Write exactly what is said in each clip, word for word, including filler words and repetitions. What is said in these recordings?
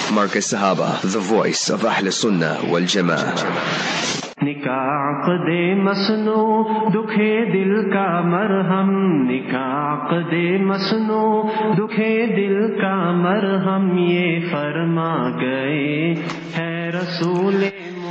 Marcus Sahaba, the voice of Ahl Sunnah wal Jama'ah. निकाह दे मसनो दुखे दिल का मरहम, निकाह दे मसनो दुखे दिल का मरहम, ये फरमा गए है रसूल।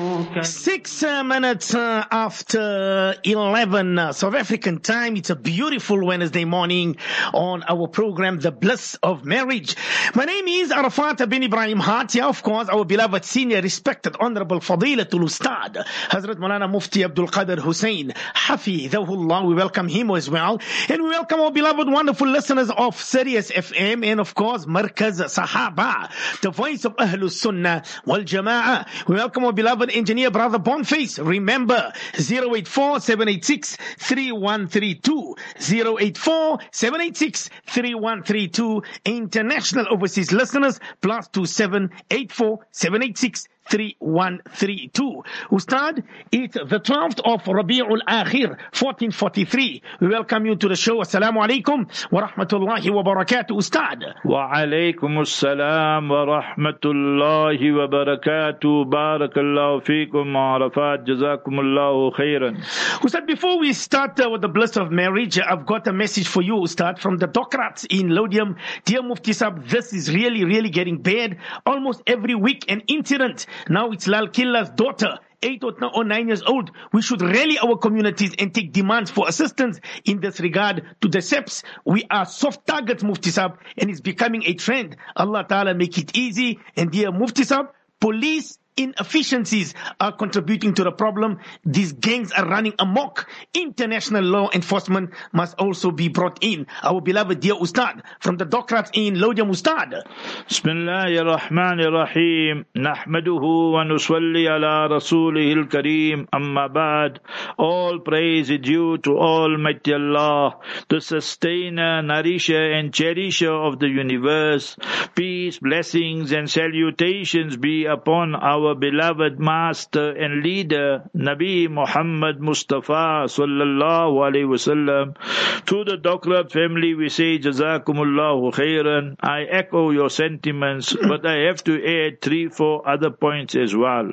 Six uh, minutes uh, after eleven uh, South African time. It's a beautiful Wednesday morning on our program, The Bliss of Marriage. My name is Arafat bin Ibrahim Hatia. Of course, our beloved senior, respected, honorable Fadilatul Ustad, Hazrat Maulana Mufti Abdul Qadir Hussein, Hafidhahullah. We welcome him as well. And we welcome our beloved, wonderful listeners of Sirius F M and of course, Markaz Sahaba, the voice of Ahlus Sunnah wal Jama'ah. We welcome our beloved engineer, Brother Boniface. Remember, zero eight four, seven eight six, three one three two. zero eight four, seven eight six, three one three two. International overseas listeners, plus two seven eight four, seven eight six, three one three two. Ustad, it's the twelfth of Rabi'ul Akhir, fourteen forty-three. We welcome you to the show. Assalamu alaikum wa rahmatullahi wa barakatuh, Ustad. Wa alaikum assalam wa rahmatullahi wa barakatuh. Barakallahu feekum, Arafat. Jazakumullahu khairan. Ustad, before we start uh, with the bliss of marriage, I've got a message for you, Ustad, from the Docrats in Lodium. Dear Mufti Sahab, this is really, really getting bad. Almost every week an incident. Now it's Lal Killa's daughter, eight or nine years old. We should rally our communities and take demands for assistance in this regard to the S E P S. We are soft targets, Mufti Sahab, and it's becoming a trend. Allah Ta'ala make it easy. And dear Mufti Sahab, police inefficiencies are contributing to the problem. These gangs are running amok. International law enforcement must also be brought in. Our beloved dear Ustad from the Docrats in Lodium, Ustad. Bismillahir Rahmanir Rahim. Nahmaduhu wa nusalli ala rasulihil kareem. Amma ba'd. All praise is due to Almighty Allah, the sustainer, nourisher and cherisher of the universe. Peace, blessings and salutations be upon our Our beloved master and leader, Nabi Muhammad Mustafa sallallahu alaihi wasallam. To the Docrat family we say Jazakumullahu khairan. I echo your sentiments, but I have to add three, four other points as well.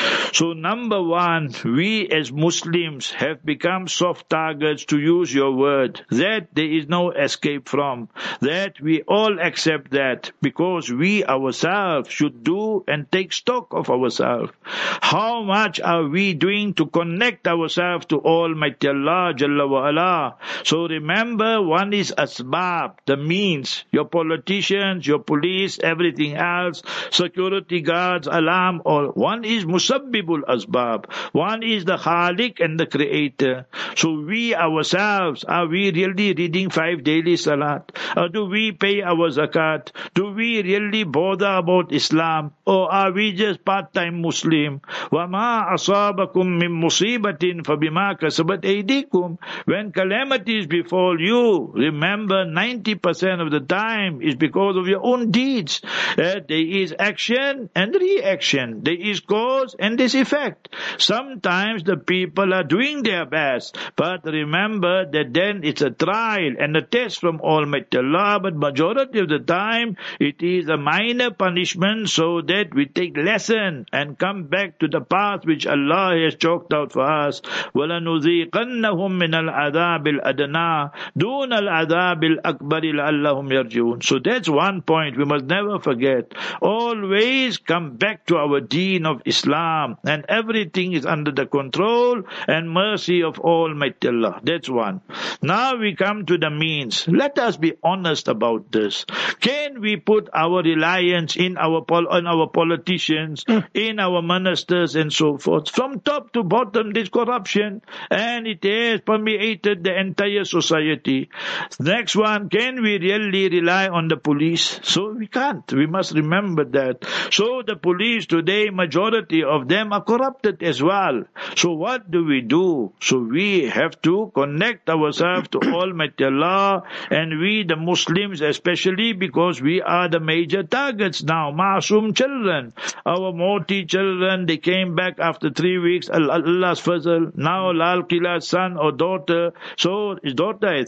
So number one, we as Muslims have become soft targets, to use your word, that there is no escape from, that we all accept that, because we ourselves should do and take stock of our ourselves. How much are we doing to connect ourselves to Almighty Allah Jalla wa Ala? So remember, one is asbab, the means, your politicians, your police, everything else, security guards, alarm, or one is musabbibul asbab, one is the Khaliq and the Creator. So we ourselves, are we really reading five daily salat? Or do we pay our zakat? Do we really bother about Islam? Or are we just part time Muslim? وَمَا أَصَابَكُم مِّن مُّصِيبَةٍ فَبِمَا كَسَبَتْ أَيْدِيكُم. When calamities befall you, remember ninety percent of the time is because of your own deeds. Uh, there is action and reaction. There is cause and there is effect. Sometimes the people are doing their best, but remember that then it's a trial and a test from Almighty Allah, but majority of the time it is a minor punishment so that we take lesson and come back to the path which Allah has chalked out for us. وَلَنُذِيقَنَّهُمْ مِنَ الْعَذَابِ الْأَدْنَى دُونَ الْعَذَابِ الْأَكْبَرِ لَعَلَّهُمْ يَرْجِعُونَ. So that's one point we must never forget. Always come back to our deen of Islam, and everything is under the control and mercy of Almighty Allah. That's one. Now we come to the means. Let us be honest about this. Can we put our reliance in our pol- on our politicians, in our ministers and so forth? From top to bottom there's corruption, and it has permeated the entire society. Next one, can we really rely on the police? So we can't. We must remember that. So the police today, majority of them are corrupted as well. So what do we do? So we have to connect ourselves to Almighty Allah, and we the Muslims especially, because we are the major targets now. Masoom children, our Moti children, they came back after three weeks, Allah's fazl. Now Lal Kila's son or daughter, so his daughter I think,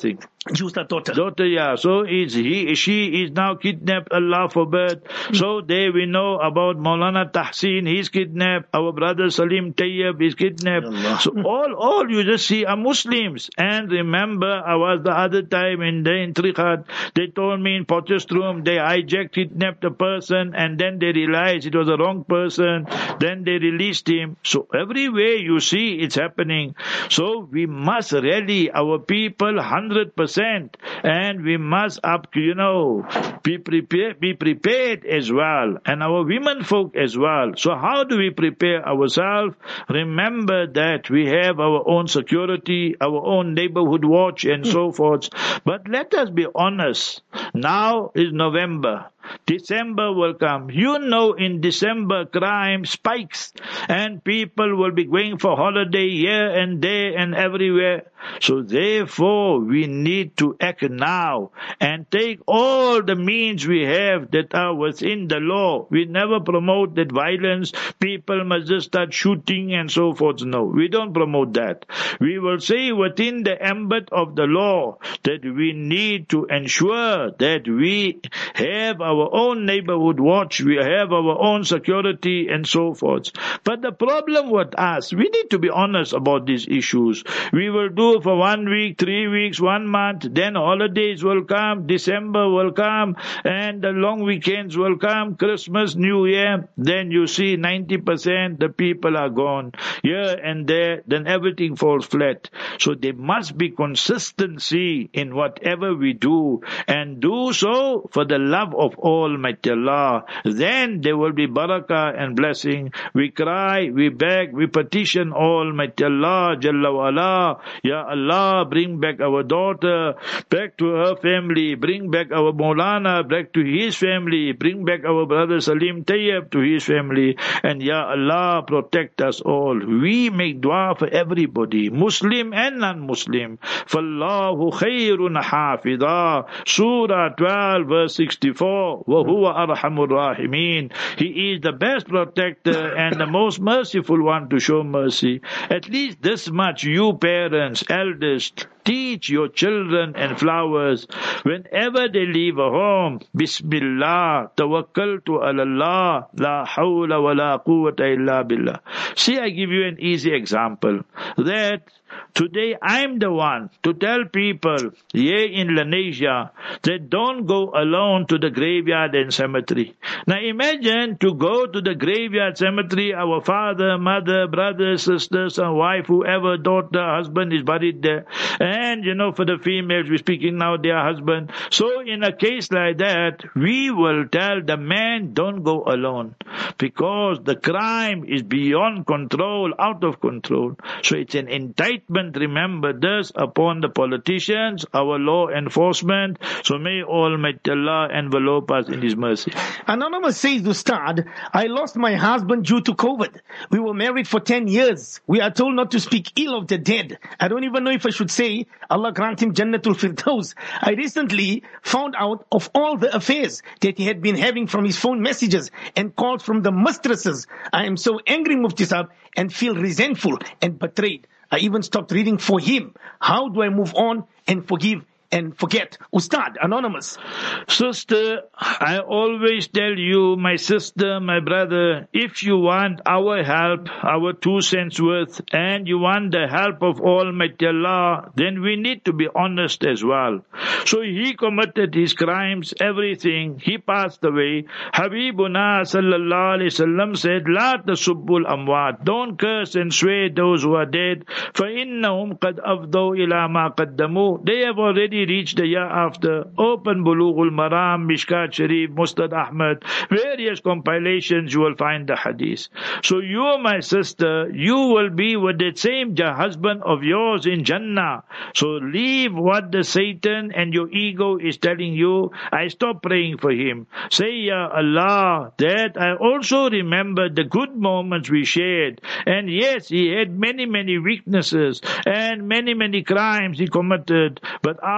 Jews, that daughter. Daughter, yeah. So is he, she is now kidnapped, Allah forbid. Mm. So there we know about Maulana Tahsin, he's kidnapped. Our brother Salim Tayyib is kidnapped. Allah. So all, all you just see are Muslims. And remember, I was the other time in the Intrikhat, they told me in Potchefstroom, they hijacked, kidnapped a person, and then they realized it was the wrong person. Then they released him. So everywhere you see it's happening. So we must rally our people one hundred percent. And we must up, you know, be prepared, be prepared as well, and our women folk as well. So how do we prepare ourselves? Remember that we have our own security, our own neighborhood watch, and so forth. But let us be honest. Now is November. December will come. You know, in December crime spikes and people will be going for holiday here and there and everywhere. So therefore we need to act now and take all the means we have that are within the law. We never promote that violence. People must just start shooting and so forth. No, we don't promote that. We will say within the ambit of the law that we need to ensure that we have our our own neighborhood watch, we have our own security and so forth. But the problem with us, we need to be honest about these issues. We will do for one week, three weeks, one month, then holidays will come, December will come, and the long weekends will come, Christmas, New Year, then you see ninety percent the people are gone. Here and there, then everything falls flat. So there must be consistency in whatever we do, and do so for the love of Almighty Allah. Then there will be barakah and blessing. We cry, we beg, we petition Almighty Allah, Jalla wa Ala. Ya Allah, bring back our daughter, back to her family, bring back our Maulana, back to his family, bring back our brother Salim Tayyib to his family, and Ya Allah, protect us all. We make dua for everybody, Muslim and non-Muslim. Fallahu khayrun hafidha. Surah twelve verse sixty-four. وَهُوَ أَرْحَمُ الرَّاحِمِينَ. He is the best protector and the most merciful one to show mercy. At least this much, you parents, elders, teach your children and flowers. Whenever they leave a home, Bismillah, tawakkaltu ala Allah, la hawla wa la quwwata illa billah. See, I give you an easy example. That today I'm the one to tell people here in Lenasia that don't go alone to the graveyard and cemetery. Now imagine to go to the graveyard cemetery, our father, mother, brother, sister, son, wife, whoever, daughter, husband is buried there. And you know, for the females, we're speaking now, their husband. So in a case like that, we will tell the man, don't go alone. Because the crime is beyond control, out of control. So it's an indictment, remember this, upon the politicians, our law enforcement. So may Almighty Allah envelope us in His mercy. Anonymous says, Ustad, I lost my husband due to COVID. We were married for ten years. We are told not to speak ill of the dead. I don't even know if I should say, Allah grant him Jannatul Firdaus. I recently found out of all the affairs that he had been having from his phone messages and calls from the mistresses. I am so angry, Mufti Sahib, and feel resentful and betrayed. I even stopped reading for him. How do I move on and forgive and forget? Ustad, Anonymous. Sister, I always tell you, my sister, my brother, if you want our help, our two cents worth, and you want the help of Almighty Allah, then we need to be honest as well. So he committed his crimes, everything. He passed away. Habibuna sallallahu alayhi wasallam said, La tasubbul amwat. Don't curse and swear those who are dead. فَإِنَّهُمْ قَدْ أَفْضَوْا إِلَى مَا قَدَّمُوا. They have already reached the year after. Open Bulughul Maram, Mishkat Sharif, Mustad Ahmad, various compilations, you will find the hadith. So you, my sister, you will be with the same husband of yours in Jannah. So leave what the Satan and your ego is telling you. I stop praying for him. Say, Ya Allah, that I also remember the good moments we shared. And yes, he had many, many weaknesses and many, many crimes he committed. But out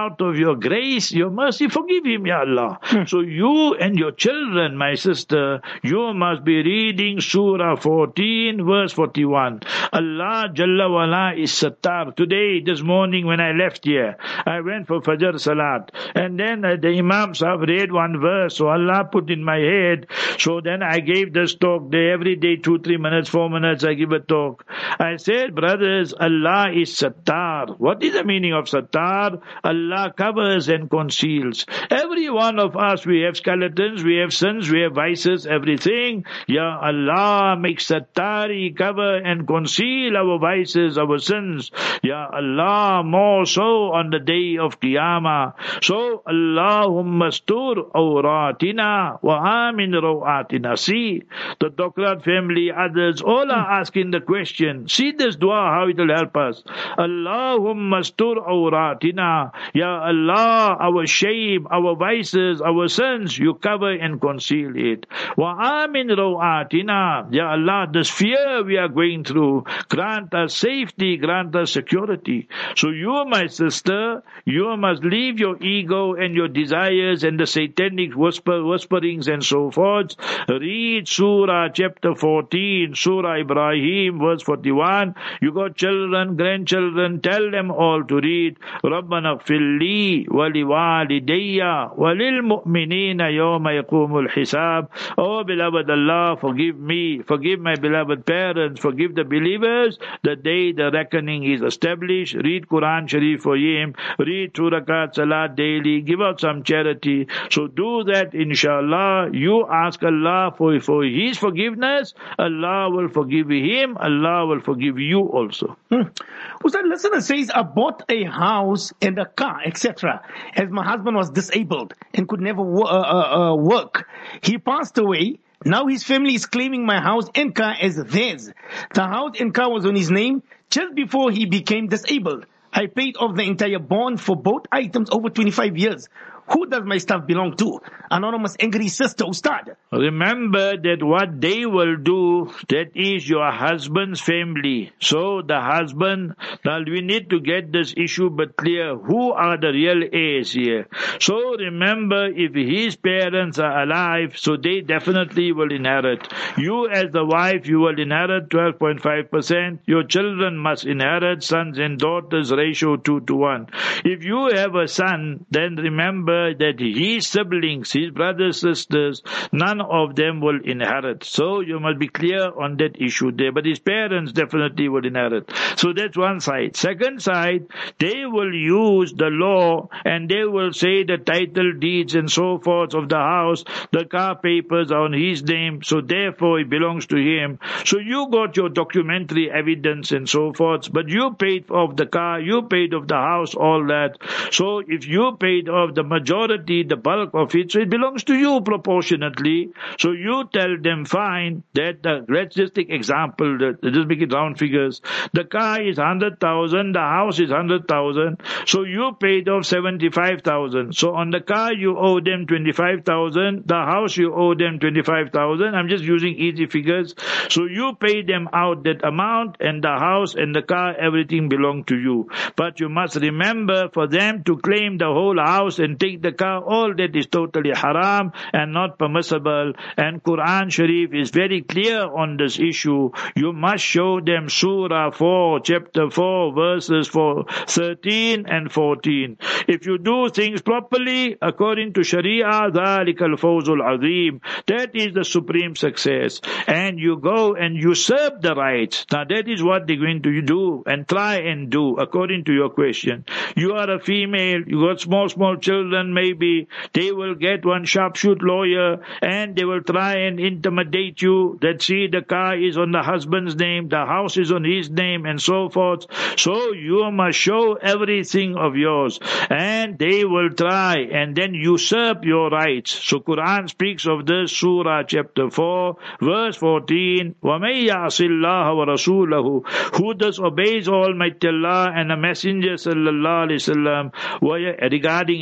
out of your grace, your mercy, forgive him, Ya Allah. Hmm. So you and your children, my sister, you must be reading Surah fourteen, verse forty-one. Allah Jalla wala is Sattar. Today, this morning when I left here, I went for Fajr Salat. And then uh, the Imams have read one verse, so Allah put in my head. So then I gave this talk there every day, two, three minutes, four minutes, I give a talk. I said, brothers, Allah is Sattar. What is the meaning of Sattar? Allah covers and conceals. Every one of us, we have skeletons, we have sins, we have vices, everything. Ya Allah, make Sattari cover and conceal our vices, our sins. Ya Allah, more so on the day of Qiyamah. So, Allahumma stur awratina wa amin rawatina. See, the Dokrat family, others, all are asking the question. See this dua, how it will help us. Allahumma stur awratina. Ya Allah, our shame, our vices, our sins, you cover and conceal it. Wa amin rawatina. Ya Allah, this fear we are going through, grant us safety, grant us security. So you, my sister, you must leave your ego and your desires and the satanic whisper, whisperings and so forth. Read Surah chapter fourteen, Surah Ibrahim, verse forty-one. You got children, grandchildren, tell them all to read. Rabbana ighfir li wa liwalidayya wa lil mu'minina yawma yaqumul hisab. Oh beloved Allah, forgive me, forgive my beloved parents, forgive the believers the day the reckoning is established. Read Quran Sharif for him, read two rakat salat daily, give out some charity. So do that, inshallah. You ask Allah for, for His forgiveness, Allah will forgive him, Allah will forgive you also. Hmm. Ustad, listener says, I bought a house and a car, et cetera, as my husband was disabled and could never wo- uh, uh, uh, work. He passed away. Now his family is claiming my house and car as theirs. The house and car was on his name just before he became disabled. I paid off the entire bond for both items over twenty-five years. Who does my stuff belong to? Anonymous angry sister, Ustad. Remember that what they will do, that is your husband's family. So the husband, now we need to get this issue but clear. Who are the real heirs here? So remember, if his parents are alive, so they definitely will inherit. You as the wife, you will inherit twelve point five percent. Your children must inherit, sons and daughters, ratio two to one. If you have a son, then remember that his siblings, his brothers, sisters, none of them will inherit. So you must be clear on that issue there. But his parents definitely will inherit. So that's one side. Second side, they will use the law and they will say the title deeds and so forth of the house, the car papers are on his name, so therefore it belongs to him. So you got your documentary evidence and so forth, but you paid off the car, you paid off the house, all that. So if you paid off the majority majority, the bulk of it, so it belongs to you proportionately. So you tell them, fine, that the, let's just take example, that, just make it round figures. The car is one hundred thousand, the house is one hundred thousand, so you paid off seventy-five thousand. So on the car you owe them twenty-five thousand, the house you owe them twenty-five thousand. I'm just using easy figures. So you pay them out that amount, and the house and the car, everything belong to you. But you must remember, for them to claim the whole house and take the car, all that is totally haram and not permissible. And Quran Sharif is very clear on this issue. You must show them Surah four, chapter four, verses four, thirteen and fourteen. If you do things properly, according to Sharia, ذَلِكَ الْفَوْزُ الْعَظِيمُ, that is the supreme success. And you go and usurp the rights. Now that is what they're going to do and try and do, according to your question. You are a female, you got small, small children, maybe they will get one sharpshoot lawyer and they will try and intimidate you that, see, the car is on the husband's name, the house is on his name, and so forth. So you must show everything of yours, and they will try and then usurp your rights. So Quran speaks of this, Surah chapter four, verse fourteen, وَمَن يَعْصِ اللَّهَ وَرَسُولَهُ, who disobeys Almighty Allah and the Messenger sallallahu alaihi wasallam regarding inheritance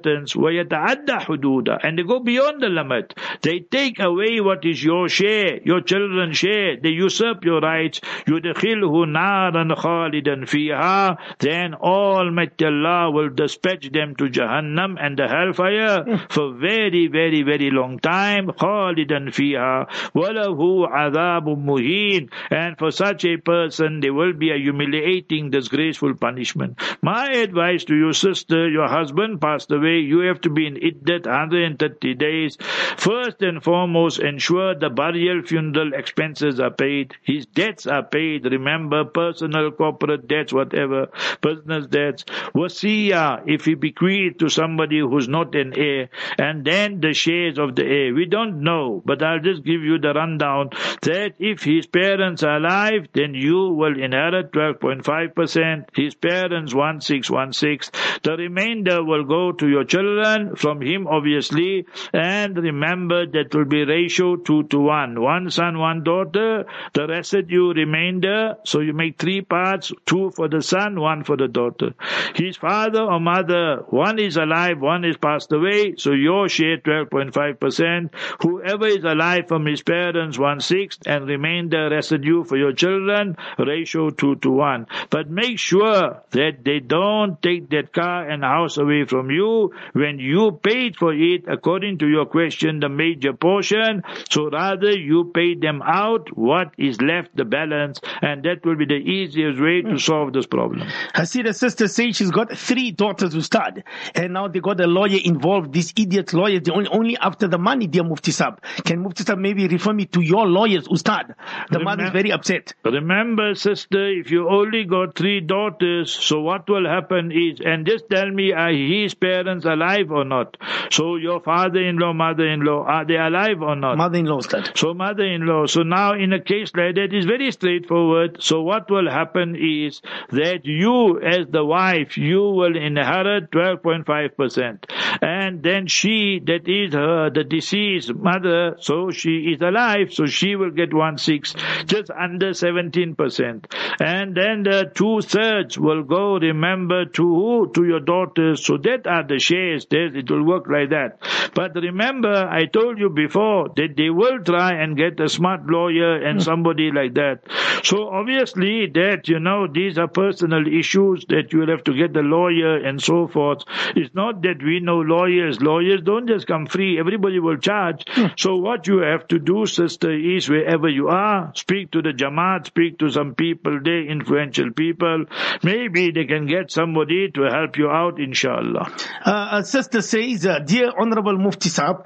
inheritance, وَيَتَعَدَّ حُدُودًا, and they go beyond the limit. They take away what is your share, your children's share. They usurp your rights. يُدْخِلْهُ نَارًا خَالِدًا فِيهَا, then Almighty Allah will dispatch them to Jahannam and the hellfire for very, very, very long time. خَالِدًا فِيهَا وَلَهُ عَذَابٌ مُهِينٌ, and for such a person there will be a humiliating, disgraceful punishment. My advice to you, sister, your husband passed away, you have to be in iddat one hundred thirty days. First and foremost, ensure the burial funeral expenses are paid, his debts are paid. Remember, personal, corporate debts, whatever, business debts. Wasiya, if he bequeathed to somebody who's not an heir, and then the shares of the heir. We don't know, but I'll just give you the rundown that if his parents are alive, then you will inherit twelve point five percent, his parents one six one six. The remainder will go to your children, from him obviously, and remember that will be ratio two to one. One son, one daughter, the residue remainder, so you make three parts, two for the son, one for the daughter. His father or mother, one is alive, one is passed away, so your share twelve point five percent. Whoever is alive from his parents, one sixth, and remainder residue for your children, ratio two to one. But make sure that they don't take that car and house away from you when you paid for it, according to your question, the major portion. So rather you pay them out what is left, the balance, and that will be the easiest way to solve this problem. I see the sister say she's got three daughters who start, and now they got a lawyer involved. These idiot lawyers, they only, only after the money, dear Mufti Sahib. Can Mufti Sahib maybe refer me to your lawyers, Ustad? The mother is very upset. Remember, sister, if you only got three daughters, so what will happen is, and just tell me, are his parents alive or not? So your father-in-law, mother-in-law, are they alive or not? Mother-in-law, Ustad. So mother-in-law. So now in a case like that, it's very straightforward. So what will happen is that you, as the wife, you will inherit twelve point five percent. And then she, that is her, the deceased mother, so she is alive, so she will get one sixth, just under seventeen percent. And then the two thirds will go, remember, to who? To your daughters. So that are the shares. That it will work like that. But remember, I told you before that they will try and get a smart lawyer and somebody like that. So obviously that, you know, these are personal issues that you will have to get the lawyer and so forth. It's not that we know lawyers. Lawyers don't just come free. Everybody will charge. So what you have to do, sister, is wherever you are, speak to the Jamaat, speak to some people, they influential people. Maybe they can get somebody to help you out, inshallah. Uh, a sister says, uh, Dear Honorable Mufti Sahib,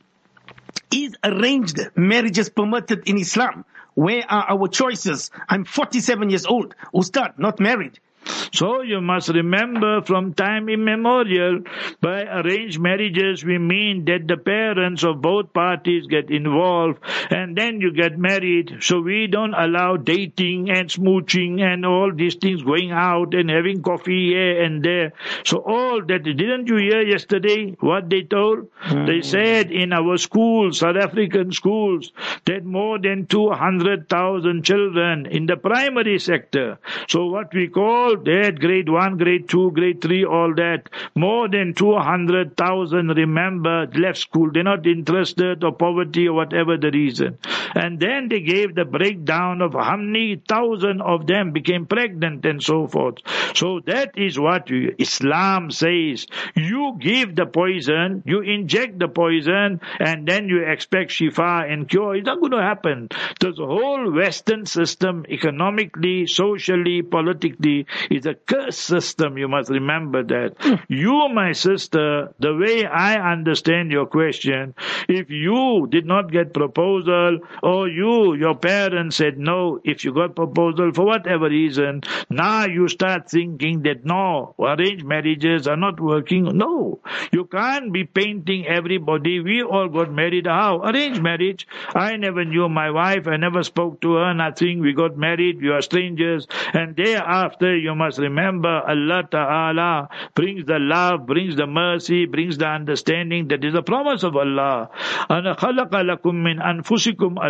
is arranged marriages permitted in Islam? Where are our choices? I'm forty-seven years old, Ustad, not married. So you must remember, from time immemorial, by arranged marriages we mean that the parents of both parties get involved and then you get married. So we don't allow dating and smooching and all these things, going out and having coffee here and there. So all that, didn't you hear yesterday what they told? Mm. They said in our schools, South African schools, that more than two hundred thousand children in the primary sector, so what we call that grade one, grade two, grade three, all that, more than two hundred thousand, remember, left school. They're not interested, or poverty, or whatever the reason. And then they gave the breakdown of how many thousand of them became pregnant and so forth. So that is what we, Islam says. You give the poison, you inject the poison, and then you expect shifa and cure. It's not going to happen. The whole Western system, economically, socially, politically, is a cursed system. You must remember that. Mm. You, my sister, the way I understand your question, if you did not get proposal, or you, your parents said no, if you got proposal for whatever reason, now you start thinking that no, arranged marriages are not working. No, you can't be painting everybody. We all got married. How? Arranged marriage. I never knew my wife. I never spoke to her, nothing. We got married. We are strangers. And thereafter, you must remember, Allah Ta'ala brings the love, brings the mercy, brings the understanding. That is the promise of Allah. أَنَا خَلَقَ لَكُم مِّنْ أَنفُسِكُمْ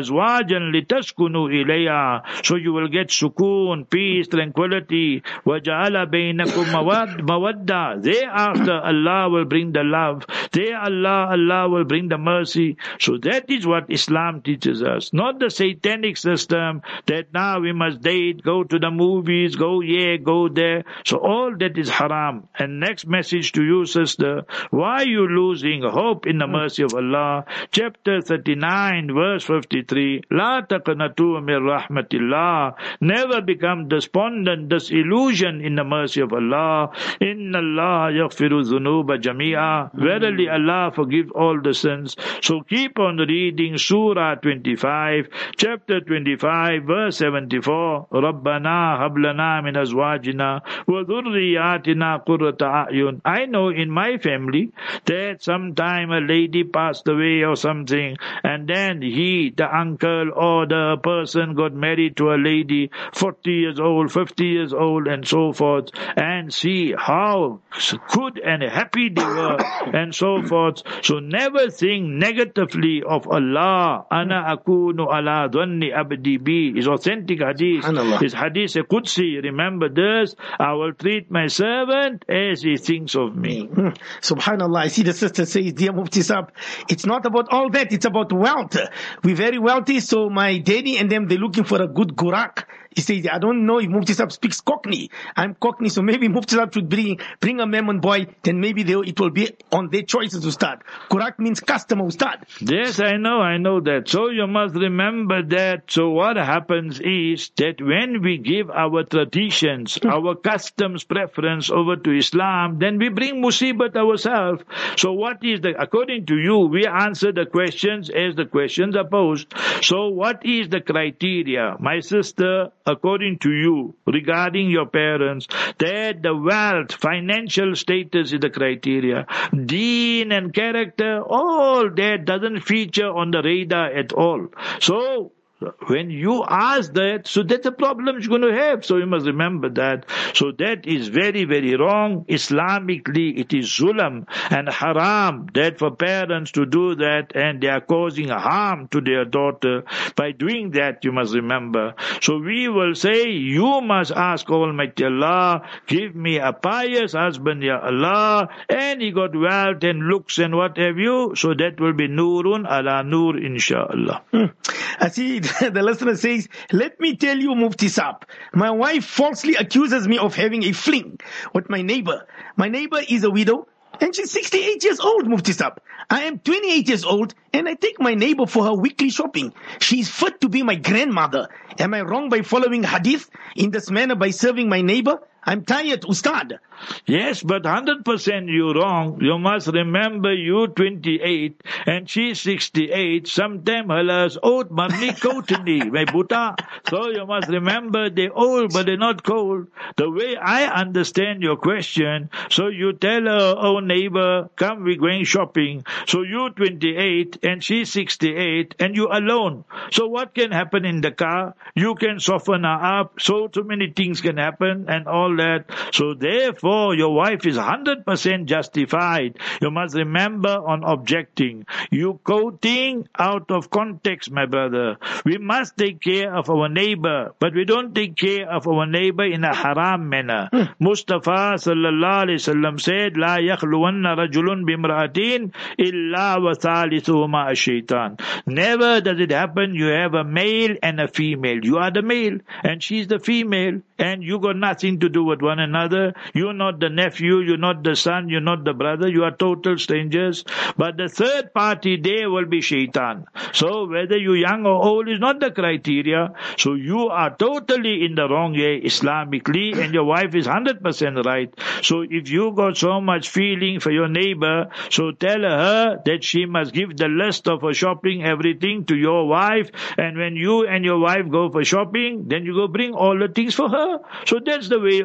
azwajan litaskunu ilayha. So you will get sukoon, peace, tranquility. وَجَعَلَ بَيْنَكُمْ مَوَدَّةً. Thereafter Allah will bring the love. There Allah, Allah will bring the mercy. So that is what Islam teaches us. Not the satanic system that now we must date, go to the movies, go here, go there. So all that is haram. And next message to you, sister, why are you losing hope in the mercy of Allah? Chapter thirty-nine, verse fifty-three. La taqnatu min rahmatillah. Never become despondent, disillusioned in the mercy of Allah. Inna Allah yaghfiru dhunuba jami'a. Verily Allah forgives all the sins. So keep on reading Surah twenty-five, chapter twenty-five, verse seventy-four. Rabbana hablana min azwajina wa dhurriyatina qurrata a'yun. I know in my family that sometime a lady passed away or something, and then he, the uncle or the person got married to a lady forty years old, fifty years old, and so forth, and see how good and happy they were, and so forth. So never think negatively of Allah. Ana akunu ala dhanni abdi bi is authentic hadith. Is hadith Qudsi. Remember this. I will treat my servant as he thinks of me. Subhanallah. I see the sister says, dear Mufti Sahib, it's not about all that. It's about wealth. We're very wealthy, so my daddy and them, they're looking for a good gurak. He says, I don't know if Mufti Sahib speaks Cockney. I'm Cockney, so maybe Mufti Sahib should bring, bring a Memon boy, then maybe they, it will be on their choices to start. Gurak means customer, Ustad. Yes, I know, I know that. So you must remember that. So what happens is that when we give our traditions, our customs preference over to Islam, then we bring musibat ourselves. So what is the, according to you, we answer the questions as the questions are posed. So what is the criteria, my sister, according to you, regarding your parents, that the wealth, financial status is the criteria. Deen and character, all that doesn't feature on the radar at all. So when you ask that, so that's a problem you're going to have. So you must remember that. So that is very, very wrong. Islamically, it is zulam and haram that for parents to do that, and they are causing harm to their daughter by doing that. You must remember. So we will say, you must ask Almighty Allah, give me a pious husband, Ya Allah, and he got wealth and looks and what have you. So that will be nurun ala nur, inshaAllah. Hmm. I see the listener says, let me tell you, Mufti Sahib, my wife falsely accuses me of having a fling with my neighbor. My neighbor is a widow and she's sixty-eight years old, Mufti Sahib. I am twenty-eight years old and I take my neighbor for her weekly shopping. She's fit to be my grandmother. Am I wrong by following hadith in this manner by serving my neighbor? I'm tired, Ustad. Yes, but one hundred percent you're wrong. You must remember you twenty-eight and she's sixty-eight. Sometime halas old mamni kotni, my buta. So you must remember they're old but they're not cold. The way I understand your question, so you tell her, oh neighbor, come we're going shopping. So you twenty-eight and she's sixty-eight and you alone. So what can happen in the car? You can soften her up. So too many things can happen and all that. So therefore your wife is one hundred percent justified. You must remember on objecting. You quoting out of context, my brother. We must take care of our neighbor, but we don't take care of our neighbor in a haram manner. Hmm. Mustafa sallallahu alaihi wasallam said, La yakhluwanna rajulun bimra'atin illa wa thalithuhuma ash-shaytan. Never does it happen you have a male and a female. You are the male and she's the female, and you got nothing to do with one another. You're not the nephew, you're not the son, you're not the brother, you are total strangers. But the third party there will be shaitan. So whether you're young or old is not the criteria. So you are totally in the wrong way Islamically, and your wife is one hundred percent right. So if you got so much feeling for your neighbor, so tell her that she must give the list of her shopping, everything to your wife, and when you and your wife go for shopping, then you go bring all the things for her. So that's the way of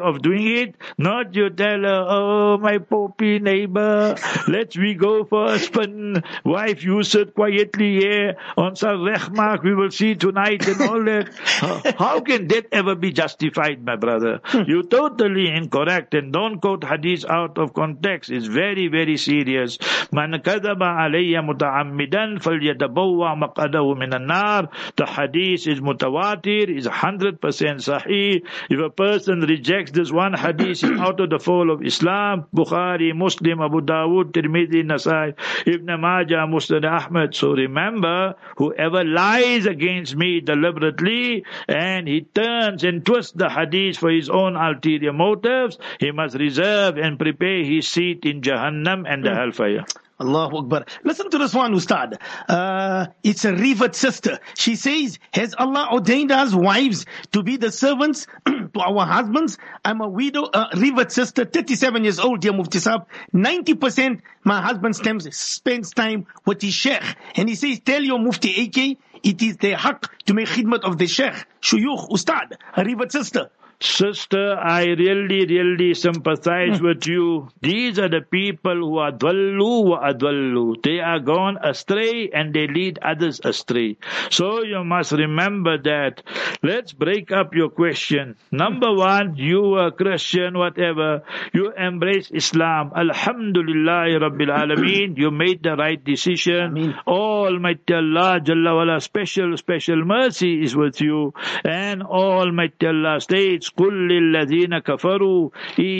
of doing it. Not you tell her, oh, my poppy neighbor, let's we go for a spin. Wife, you sit quietly here on some rechmak, we will see tonight and all that. how, how can that ever be justified, my brother? You're totally incorrect, and don't quote hadith out of context. It's very, very serious. Man kadaba alayya muta'ammidan falyatabawwa maq'adahu minan nar. The hadith is mutawatir, is one hundred percent sahih. If a person rejects this one hadith, he's out of the fold of Islam. Bukhari, Muslim, Abu Dawud, Tirmidhi, Nasai, Ibn Majah, Musnad Ahmad. So remember, whoever lies against me deliberately and he turns and twists the hadith for his own ulterior motives, he must reserve and prepare his seat in Jahannam and the hellfire. Allahu Akbar. Listen to this one, Ustad. Uh, it's a revert sister. She says, has Allah ordained us wives to be the servants to our husbands? I'm a widow, a revert sister, thirty-seven years old, dear Mufti Saab. ninety percent my husband spends time with his sheikh. And he says, tell your Mufti A K, it is their haqq to make khidmat of the sheikh. Shuyukh, Ustad, a revert sister. Sister, I really, really sympathize with you. These are the people who are dwallu wa adwallu. They are gone astray and they lead others astray. So you must remember that. Let's break up your question. Number one, you are Christian, whatever. You embrace Islam. Alhamdulillah Rabbil Alameen. You made the right decision. Ameen. Almighty Allah Jalla wala, special, special mercy is with you. And Almighty Allah states, قل للذين كفروا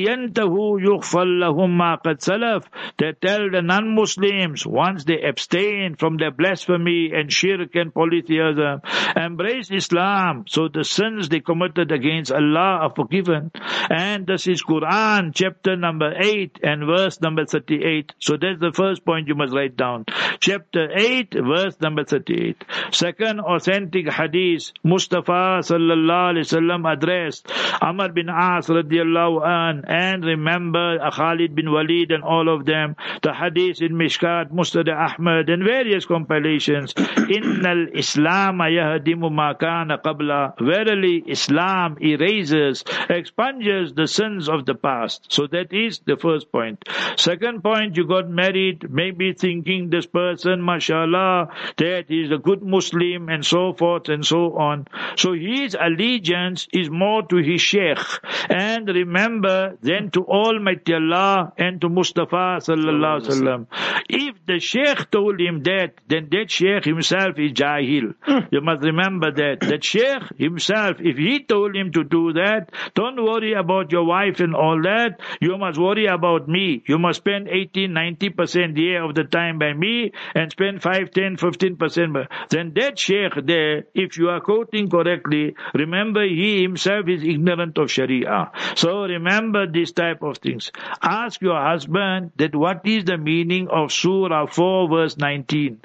ينتهوا يغفر لهم ما قد سلف. They tell the non-Muslims, once they abstain from their blasphemy and shirk and polytheism, embrace Islam, so the sins they committed against Allah are forgiven. And this is Quran chapter number eight and verse number thirty-eight. So that's the first point you must write down. Chapter eight, verse number thirty-eight. Second authentic hadith, Mustafa sallallahu alaihi wasallam addressed Amr bin As radiallahu an, and remember Khalid bin Walid and all of them. The hadith in Mishkat, Musnad Ahmad and various compilations. Innal Islam yahdimu ma kana qabla. Verily Islam erases, expunges the sins of the past. So that is the first point. Second point, you got married, maybe thinking this person, mashallah, that he's a good Muslim and so forth and so on. So his allegiance is more to his sheikh, and remember then to Almighty Allah and to Mustafa sallallahu alaihi wasallam. If the sheikh told him that, then that sheikh himself is jahil. You must remember that. That sheikh himself, if he told him to do that, don't worry about your wife and all that. You must worry about me. You must spend eighteen, ninety percent year of the time by me and spend five, ten, fifteen percent by. Then that sheikh there, if you are quoting correctly, remember he himself is ignorant of Sharia. So remember this type of things. Ask your husband that what is the meaning of Surah four verse nineteen.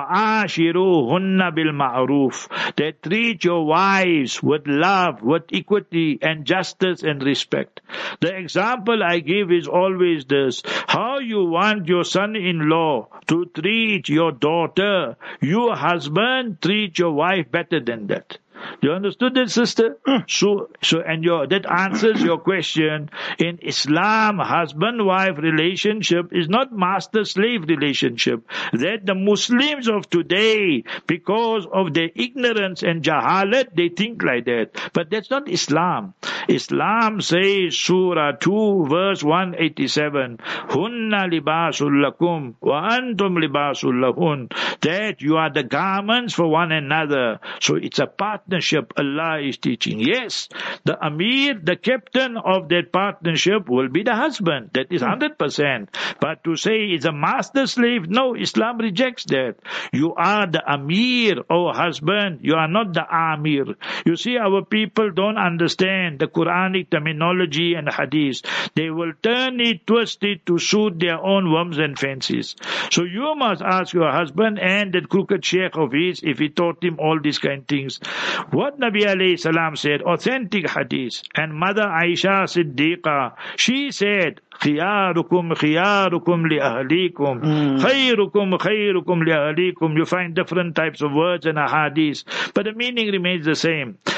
وَعَاشِرُوهُنَّ بِالْمَعْرُوفِ. That treat your wives with love, with equity and justice and respect. The example I give is always this. How you want your son-in-law to treat your daughter, your husband treat your wife better than that. You understood that, sister? So, so, and your, that answers your question. In Islam, husband-wife relationship is not master-slave relationship. That the Muslims of today, because of their ignorance and jahalat, they think like that. But that's not Islam. Islam says, Surah two, verse one eighty-seven, Hunna libasul lakum, wa antum libasul lahun. That you are the garments for one another. So it's a partnership Allah is teaching. Yes, the Amir, the captain of that partnership will be the husband. That is one hundred percent. But to say it's a master-slave, no, Islam rejects that. You are the Amir, oh husband. You are not the Amir. You see, our people don't understand the Quranic terminology and hadith. They will turn it, twist it to suit their own whims and fancies. So you must ask your husband and that crooked sheikh of his if he taught him all these kind of things. What Nabi alayhi salam said, authentic hadith, and Mother Aisha Siddiqa, she said, خياركم خياركم لأهليكم خيركم خيركم لأهليكم. You find different types of words in a hadith, but the meaning remains the same.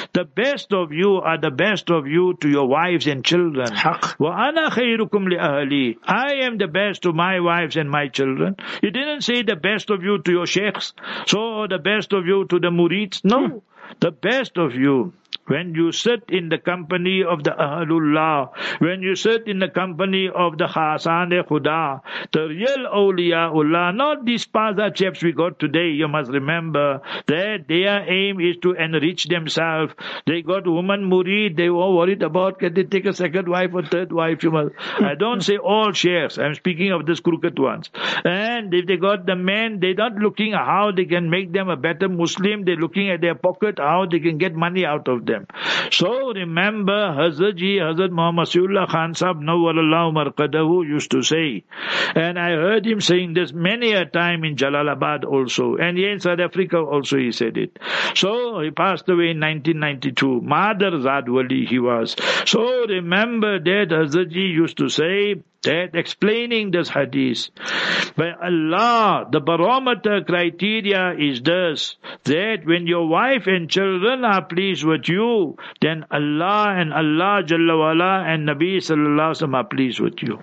The best of you are the best of you to your wives and children. Haq. وَأَنَا خَيْرُكُمْ لِأَهْلِي. I am the best to my wives and my children. He didn't say the best of you to your sheikhs, so the best of you to the murids. No, the best of you. When you sit in the company of the Ahlullah, when you sit in the company of the Khasan-e-Khuda, the real awliyaullah, not these Paza chaps we got today, you must remember that their aim is to enrich themselves. They got woman murid, they were worried about can they take a second wife or third wife. You must. I don't say all sheikhs, I'm speaking of these crooked ones. And if they got the men, they're not looking at how they can make them a better Muslim, they're looking at their pocket, how they can get money out of them. So remember, Hazrat Ji, Hazrat Muhammad Masihullah Khan Sahib Nawwarallahu Marqadahu used to say, and I heard him saying this many a time in Jalalabad also, and here in South Africa also he said it. So he passed away in nineteen ninety-two. Madar Zadwali he was. So remember that Hazrat Ji used to say, that explaining this hadith, by Allah, the barometer criteria is this, that when your wife and children are pleased with you, then Allah and Allah Jalla wa'ala and Nabi Sallallahu Alaihi Wasallam are pleased with you.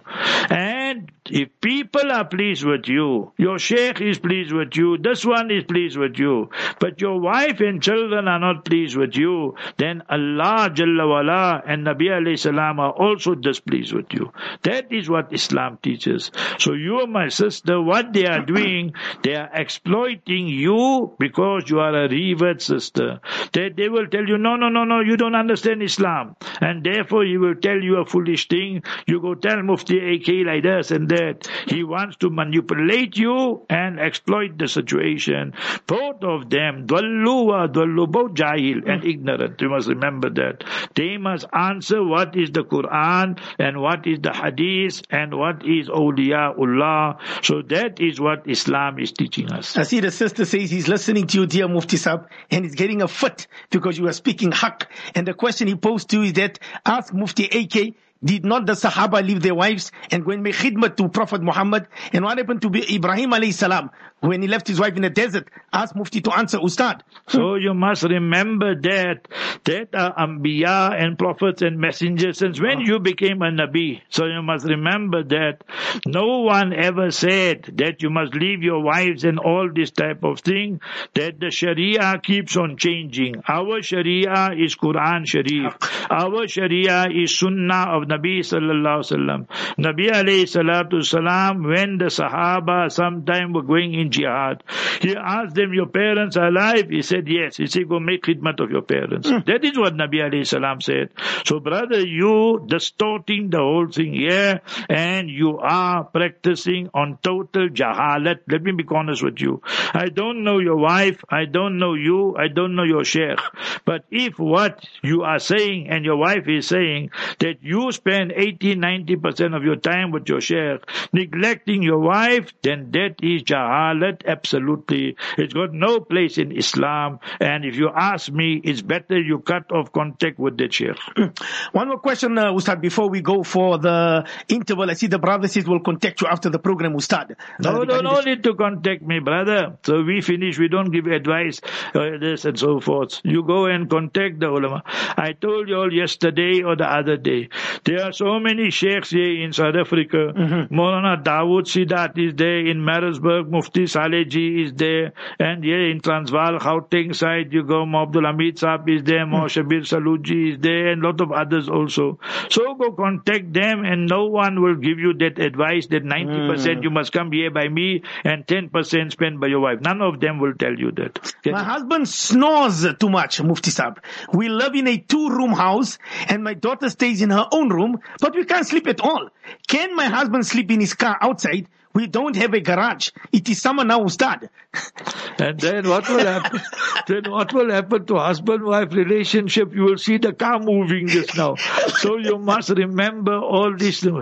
And if people are pleased with you, your sheikh is pleased with you, this one is pleased with you, but your wife and children are not pleased with you, then Allah Jalla wa'ala and Nabi Alayhi Salam are also displeased with you. That is what Islam teaches. So you, my sister, what they are doing, they are exploiting you because you are a revered sister. They, they will tell you, no, no, no, no, you don't understand Islam. And therefore he will tell you a foolish thing. You go tell Mufti A K like this and that. He wants to manipulate you and exploit the situation. Both of them, dwallu wa dwallu, both jahil and ignorant. You must remember that. They must answer what is the Quran and what is the Hadith and what is awliyaullah. So that is what Islam is teaching us. I see the sister says he's listening to you, dear Mufti Sahib, and he's getting a fit because you are speaking haqq. And the question he posed to you is that, ask Mufti A K, did not the Sahaba leave their wives and go and make khidmat to Prophet Muhammad? And what happened to Ibrahim alayhi salam when he left his wife in the desert? Ask Mufti to answer, Ustad. So you must remember that, that are Anbiya and prophets and messengers since when you became a Nabi. So you must remember that no one ever said that you must leave your wives and all this type of thing, that the Sharia keeps on changing. Our Sharia is Quran Sharif. Our Sharia is Sunnah of Nabi Sallallahu Alaihi Wasallam. Nabi Alayhi Salatu Salam, when the Sahaba sometime were going in jihad, he asked them, your parents are alive? He said, yes. He said, go make khidmat of your parents. Mm. That is what Nabi Alayhi Salam said. So brother, you distorting the whole thing here, and you are practicing on total jahalat. Let me be honest with you. I don't know your wife, I don't know you, I don't know your sheikh. But if what you are saying and your wife is saying, that you spend eighty to ninety percent of your time with your sheikh, neglecting your wife, then that is jahalat, absolutely. It's got no place in Islam. And if you ask me, it's better you cut off contact with the sheikh. One more question, uh, Ustad, before we go for the interval. I see the brother says we'll contact you after the program, Ustad. No, uh, no, no need to contact me, brother. So we finish, we don't give advice, uh, this and so forth. You go and contact the ulama. I told you all yesterday or the other day, there are so many sheikhs here in South Africa. Mm-hmm. Maulana Dawood Sidat is there in Maritzburg, Mufti Saleji is there, and here in Transvaal, Gauteng side, you go, Abdul Hamid Saab is there, Mo Shabir Saluji is there, and a lot of others also. So go contact them, and no one will give you that advice that ninety percent mm. you must come here by me and ten percent spent by your wife. None of them will tell you that. Get my it? husband snores too much, Mufti Saab. We live in a two-room house, and my daughter stays in her own room, but we can't sleep at all. Can my husband sleep in his car outside? We don't have a garage. It is summer now, Ustad. And then what will happen? Then what will happen to husband-wife relationship? You will see the car moving just now. So you must remember all this.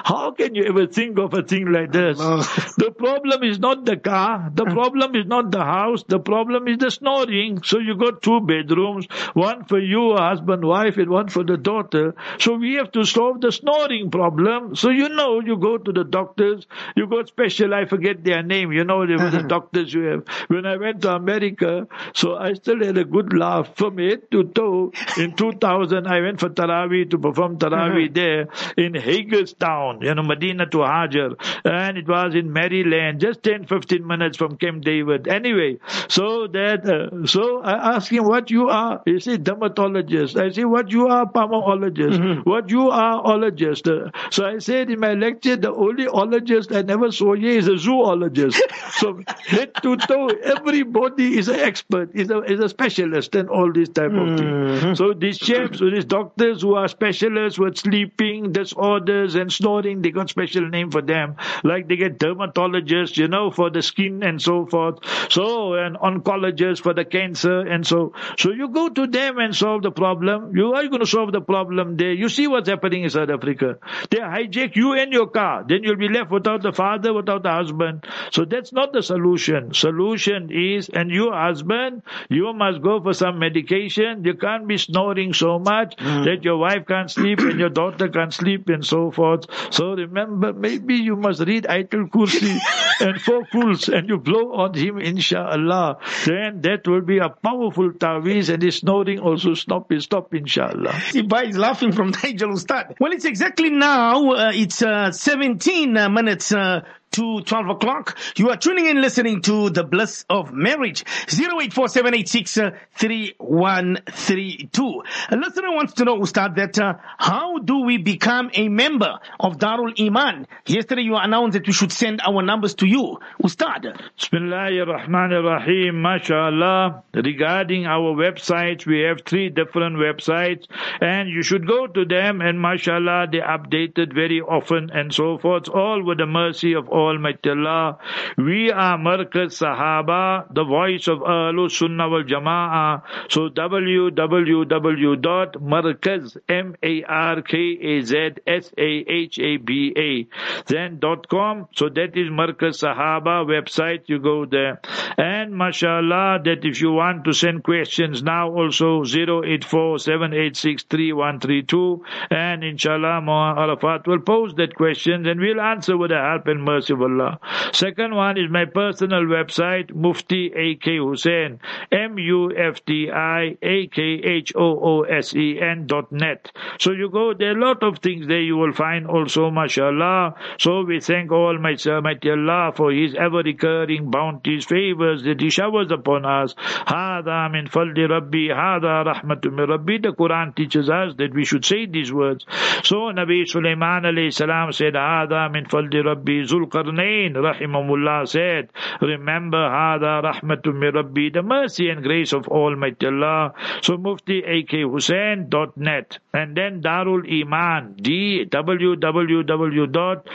How can you ever think of a thing like this? The problem is not the car. The problem is not the house. The problem is the snoring. So you got two bedrooms, one for you, husband, wife, and one for the daughter. So we have to solve the snoring problem. So you know, you go to the doctors. You got special, I forget their name. You know, there were the doctors you have. When I went to America, so I still had a good laugh from head to toe. In two thousand, I went for Taraweeh to perform Taraweeh uh-huh. there in Hagerstown, you know, Medina to Hajar. And it was in Maryland, just ten, fifteen minutes from Camp David. Anyway, so that, uh, so I asked him what you are. He said, dermatologist. I said, what you are, pulmonologist. Mm-hmm. What you are, ologist. Uh, so I said in my lecture, the only ologist I never saw here is a zoologist. So head to toe, everybody is an expert, is a, is a specialist and all this type of Mm-hmm. thing. So these chaps, so these doctors who are specialists with sleeping disorders and snoring, they got special name for them. Like they get dermatologists, you know, for the skin and so forth. So, and oncologists for the cancer and so. So you go to them and solve the problem. You are going to solve the problem there. You see what's happening in South Africa. They hijack you and your car. Then you'll be left without the father, without the husband. So that's not the solution. Solution is, and your husband, you must go for some medication. You can't be snoring so much mm. that your wife can't sleep and your daughter can't sleep and so forth. So remember, maybe you must read Ayatul Kursi and four kuls and you blow on him, inshallah. Then that will be a powerful taweez and his snoring also stop, stop, inshallah. Ibai is laughing from Nigel Ustad. Well, it's exactly now, uh, it's uh, seventeen uh, minutes uh, to twelve o'clock. You are tuning in listening to The Bliss of Marriage. zero eight four seven eight six three one three two. A listener wants to know, Ustad, that uh, how do we become a member of Darul Iman? Yesterday you announced that we should send our numbers to you. Ustad. Bismillahir Rahmanir Rahim. MashaAllah. Regarding our websites, we have three different websites and you should go to them and MashaAllah, they updated very often and so forth, all with the mercy of all Almighty Allah. We are Markaz Sahaba, the voice of Ahlul Sunnah wal Jama'ah. So w w w dot markaz, M A R K A Z S A H A B A, then dot com. So that is Markaz Sahaba website. You go there. And mashallah, that if you want to send questions now also zero eight four seven eight six three one three two. And inshallah, Muhammad Arafat will pose that question and we'll answer with the help and mercy of Allah. Second one is my personal website, Mufti A K Hussain, M U F T I A K H O O S E N dot net. So you go, there are a lot of things there you will find also, mashallah. So we thank Almighty Allah for His ever-recurring bounties, favors that He showers upon us. Hada min faldi Rabbi, hada rahmatu min Rabbi. The Quran teaches us that we should say these words. So Nabi Sulaiman alayhi salam said, hada min faldi Rabbi. Zulqarnain rahimahullah said, remember, hada rahmatu min Rabbi, the mercy and grace of Almighty Allah. So Mufti A K Hussain dot net. And then Darul Iman, D w w w dot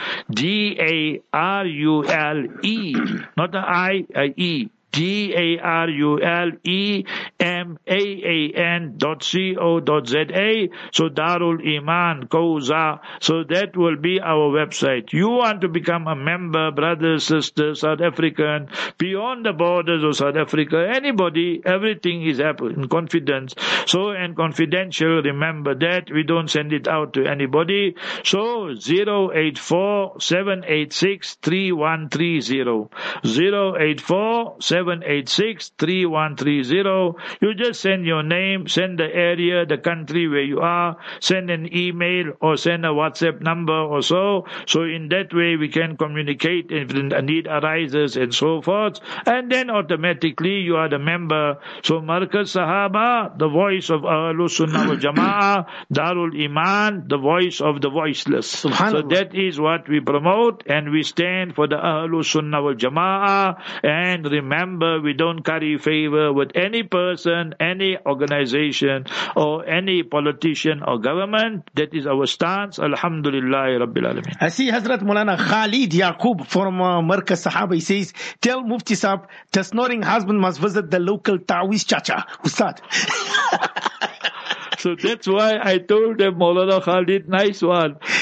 darul, not the I, I E. D A R U L E M A A N dot C O dot Z A. So Darul Iman, Kouza. So that will be our website. You want to become a member, brothers, sisters, South African, beyond the borders of South Africa, anybody, everything is happening in confidence. So, and confidential, remember that. We don't send it out to anybody. So, zero eight four seven eight six three one three zero. zero eight four seven eight six three one three zero. You just send your name, send the area, the country where you are, send an email or send a WhatsApp number or so. So in that way we can communicate if a need arises and so forth. And then automatically you are the member. So Markaz Sahaba, the voice of Ahlul Sunnah wal Jama'ah, Darul Iman, the voice of the voiceless. So that is what we promote, and we stand for the Ahlul Sunnah wal Jama'ah. And remember, we don't carry favor with any person, any organization, or any politician or government. That is our stance. Alhamdulillah Rabbil Alameen. I see Hazrat Maulana Khalid Yaqub from uh, Markaz Sahaba. He says, tell Mufti Sahab, the snoring husband must visit the local Tawiz Chacha. Ustad. So that's why I told them, Maulana Khalid, nice one.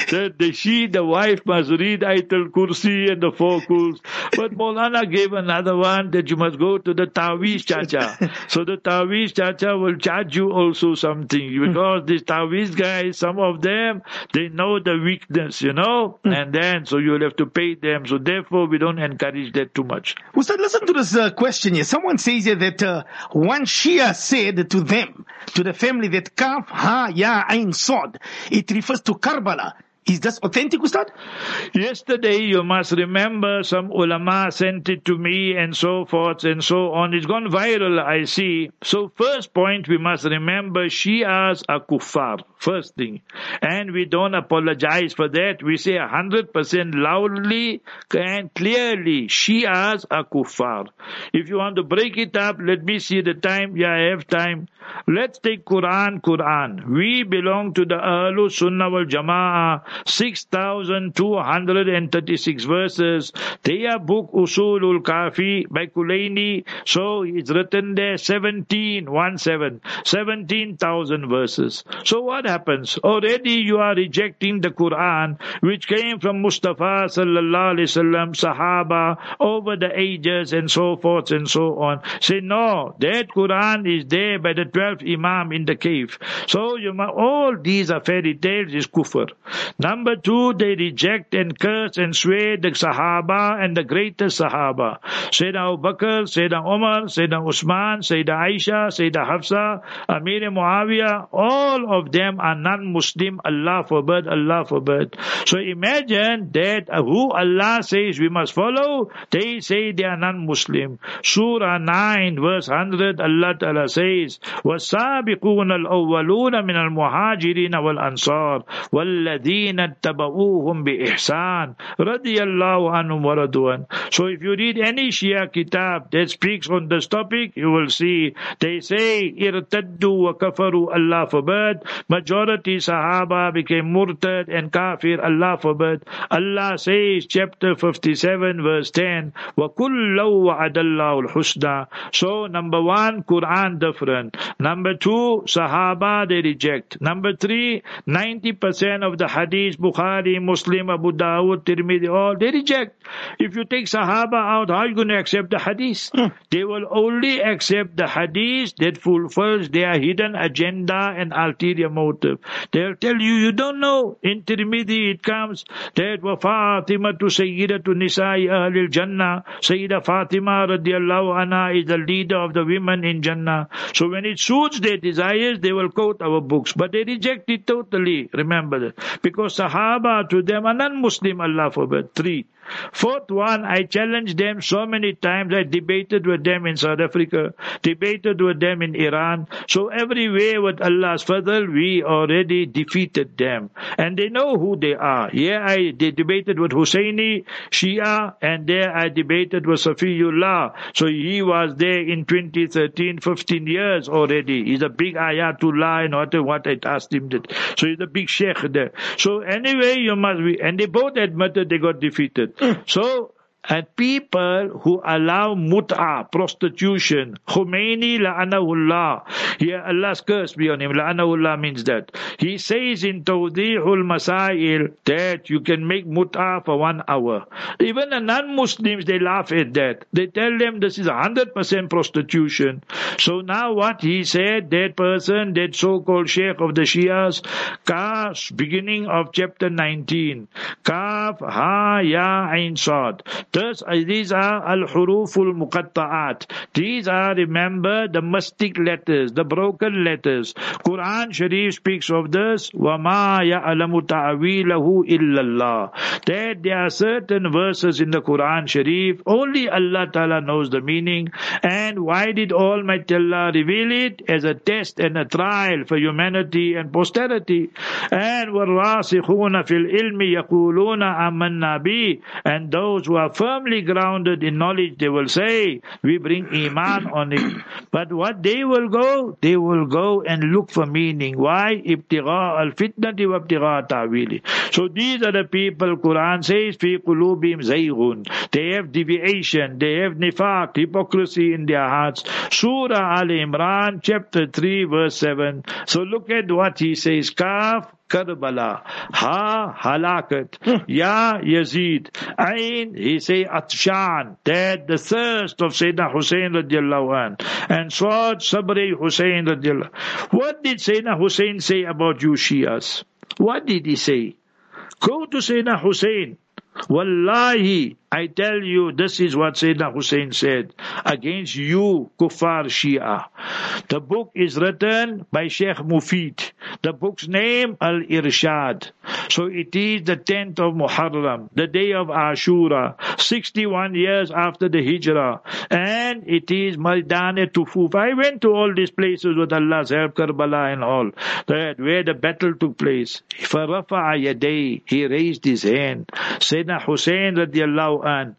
that the she, the wife, must read Ayatul Kursi and the four kuls. But Maulana gave another one that you must go to the Taweez Chacha. So the Taweez Chacha will charge you also something, because these Taweez guys, some of them, they know the weakness, you know, and then so you'll have to pay them. So therefore, we don't encourage that too much. Ustad, listen to this uh, question here. Someone says here that uh, one Shia said to them, to the family, that Kaf, Ha, Ya, Ain, Sod, it refers to Karbala. Is this authentic, Ustad? Yesterday, you must remember, some ulama sent it to me and so forth and so on. It's gone viral, I see. So first point, we must remember, Shias are kuffar. First thing. And we don't apologize for that. We say one hundred percent loudly and clearly, Shias are kuffar. If you want to break it up, let me see the time. Yeah, I have time. Let's take Quran, Quran. We belong to the Ahlul Sunnah wal Jama'ah. six thousand two hundred thirty-six verses. Their book Usulul Kafi by Kulaini. So it's written there seventeen, one seven, seventeen thousand verses. So what happens? Already you are rejecting the Quran, which came from Mustafa sallallahu alaihi wasallam, Sahaba, over the ages and so forth and so on. Say no, that Quran is there by the twelfth Imam in the cave. So you must, all these are fairy tales, is kufr. Number two, they reject and curse and swear the Sahaba and the greatest Sahaba. Sayyidina Abu Bakr, Sayyidina Umar, Sayyidina Usman, Sayyidina Aisha, Sayyidina Hafsa, Amir Muawiyah, all of them are non-Muslim. Allah forbid, Allah forbid. So imagine that who Allah says we must follow, they say they are non-Muslim. Surah nine, verse one hundred, Allah Ta'ala says, وَالسَّابِقُونَ الْأَوَّلُونَ مِنَ الْمُهَاجِرِينَ وَالْأَنصَارِ وَالَّذِينَ اتَّبَعُوهُمْ بِإِحْسَانٍ رَضِيَ اللَّهُ عَنْهُمْ وَرَضُوا. So if you read any Shia kitab that speaks on this topic, you will see they say irtaddu wa kafaru, Allah forbid. Majority Sahaba became murtad and kafir, Allah forbid. Allah says, chapter fifty-seven, verse ten, wa kullu wa'adallahu al-husna. So number one, Quran different. Number two, Sahaba they reject. Number three, ninety percent of the hadith, Bukhari, Muslim, Abu Dawud, Tirmidhi, all they reject. If you take Sahaba out, how are you going to accept the hadith? Mm. They will only accept the hadith that fulfills their hidden agenda and ulterior motive. They'll tell you, you don't know. In Tirmidhi it comes that wa Fatima to Sayyidatu Nisa'i Ahlil Jannah. Sayyida Fatima radiallahu anha is the leader of the women in Jannah. So when it suits their desires, they will quote our books. But they reject it totally. Remember that. Because Sahaba to them are non-Muslim, Allah forbid. Three. Fourth one, I challenged them so many times. I debated with them in South Africa, debated with them in Iran. So everywhere with Allah's fadl, we already defeated them. And they know who they are. Yeah, I they debated with Husseini, Shia, and there I debated with Safiyullah. So he was there in twenty thirteen, fifteen years already. He's a big ayatullah and what, what I asked him that. So he's a big sheikh there. So anyway, you must be, and they both admitted they got defeated. So, and people who allow mut'a, prostitution, Khomeini la'anahullah, here Allah's curse be on him, la'anahullah means that. He says in Tawdihul Masail that you can make mut'a for one hour. Even the non-Muslims, they laugh at that. They tell them this is one hundred percent prostitution. So now what he said, that person, that so-called Sheikh of the Shias, Kaf, beginning of chapter nineteen, Kaf, Ha, Ya, Ain, Sad. Thus, these are al-huruful muqatta'at. These are, remember, the mystic letters, the broken letters. Quran Sharif speaks of this, وَمَا يَعْلَمُ تَعْوِيلَهُ إِلَّا اللَّهِ. That there are certain verses in the Quran Sharif, only Allah Ta'ala knows the meaning. And why did Almighty Allah reveal it? As a test and a trial for humanity and posterity. And وَالرَّاسِخُونَ فِي الْإِلْمِ يَقُولُونَ آمَنَّا بِهِ. And those who are firmly grounded in knowledge, they will say, we bring iman on it. But what they will go, they will go and look for meaning. Why? Ibtigha ابتغاء الفتنة وابتغاء تأويله. So these are the people, Quran says, في قلوبهم زيغ. They have deviation, they have nifaq, hypocrisy in their hearts. Surah Al Imran, chapter three, verse seven. So look at what he says. Kaf, Karbala. Ha, halakat. Ya, Yazid. Ain, he say Atshan. That the thirst of Sayyidina Hussein radiallahu an. And Swad, Sabri Hussein radiallahu. What did Sayyidina Hussein say about you Shias? What did he say? Go to Sayyidina Hussein. Wallahi, I tell you, this is what Sayyidina Hussein said against you, Kuffar Shia. The book is written by Sheikh Mufid. The book's name, Al-Irshad. So it is the tenth of Muharram, the day of Ashura, sixty-one years after the Hijrah. And it is Maidane Tufuf. I went to all these places with Allah's help, Karbala and all, that where the battle took place. فَرَفَعَ يَدَيْهِ, he raised his hand. Sayyidina Hussein radiallahu an,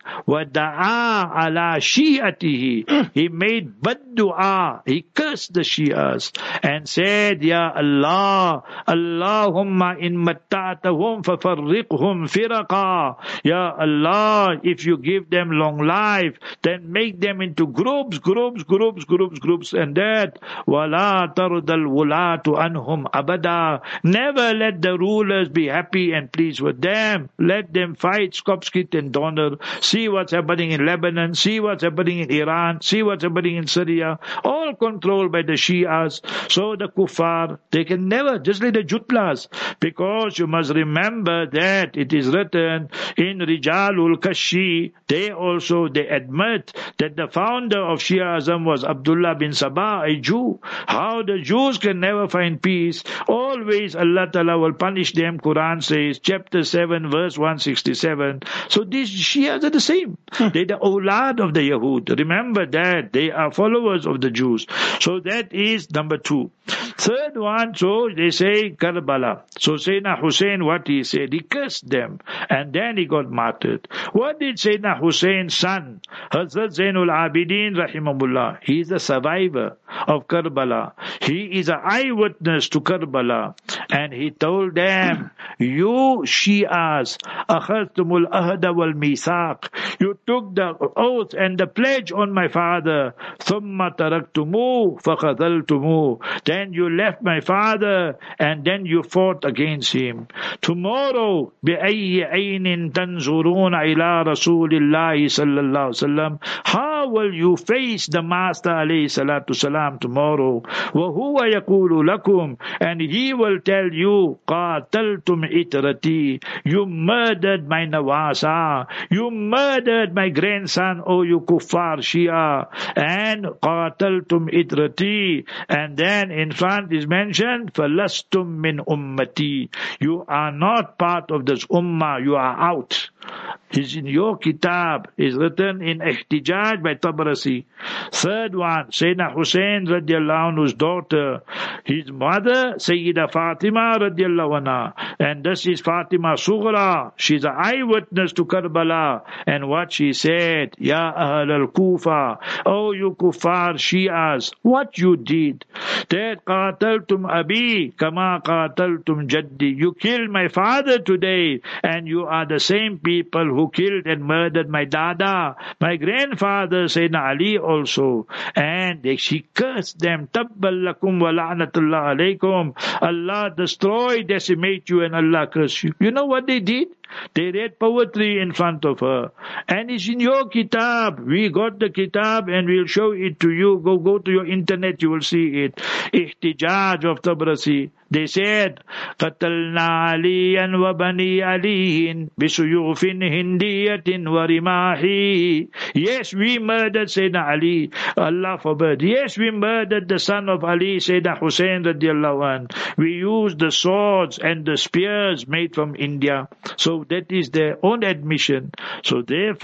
وَدَعَا عَلَى شِيَئَتِهِ, he made bad dua, he cursed the Shias and said, Ya Allah, Allahumma in matta'atahum fafarriqhum firaqa. Ya Allah, if you give them long life, then make them into groups, groups, groups, groups, groups, and that, وَلَا تَرْضَ الْوُلَاةُ أَنْهُمْ أَبَدًا, never let the rulers be happy and pleased with them. Let them fight Skopskit and Donner. See what's happening in Lebanon, see what's happening in Iran, see what's happening in Syria, all controlled by the Shias. So the Kuffar, they can never, just like the Jutlas, because you must remember that it is written in Rijalul Kashi, they also, they admit that the founder of Shiaism was Abdullah bin Sabah, a Jew. How the Jews can never find peace, always Allah Ta'ala will punish them. Quran says, chapter seven, verse one sixty-seven. So these Shias are the same. They are the awlad of the Yahud. Remember that. They are followers of the Jews. So that is number two. Third one, so they say Karbala. So Sayyidina Hussein, what he said, he cursed them. And then he got martyred. What did Sayyidina Hussein's son, Hazrat Zainul Abidin rahimahullah, he is a survivor of Karbala. He is an eyewitness to Karbala. And he told them, you Shias, akhadtumul ahda wal misaq, you took the oath and the pledge on my father, thumma taraktumu fakhadhaltumu, then you left my father and then you fought against him. Tomorrow, bi'ayyi aynin tanzuruna ila Rasulillahi sallallahu alaihi wasallam, how will you face the Master alayhi salatu salam tomorrow? Wa huwa yaqulu lakum, and he will tell you, qataltum itrati, you murdered my Nawasa, you murdered my grandson, O you kuffar Shia, and qataltum itrati, and then in front is mentioned, falastum min ummati, you are not part of this ummah, you are out. Is in your kitab, is written in Ihtijaj by Tabrasi. Third one, Sayyidina Hussein radiallahu anhu's daughter, his mother, Sayyida Fatima radiallahu anha, and this is Fatima Sughra, she's an eyewitness to Karbala, and what she said, Ya Ahl al-Kufa, oh you Kuffar Shias, what you did, that qataltum abi, kama qataltum jaddi, you killed my father today, and you are the same people who killed and murdered my dada, my grandfather, Sayyidina Ali also. And they, she cursed them, tabbal lakum wa la'natullah alaykum, Allah destroy, decimate you, and Allah curse you. You know what they did? They read poetry in front of her. And it's in your kitab. We got the kitab and we'll show it to you. Go go to your internet, you will see it. Ihtijaj of Tabrasi. They said, قَتَلْنَا عَلِيًّا وَبَنِي عَلِيٍّ بِسُيُوفٍ هِنْدِيَةٍ وَرِمَاحِ. Yes, we murdered Sayyidina Ali. Allah forbid. Yes, we murdered the son of Ali, Sayyidina Hussein radiallahu anh. We used the swords and the spears made from India. So that is their own admission. So therefore,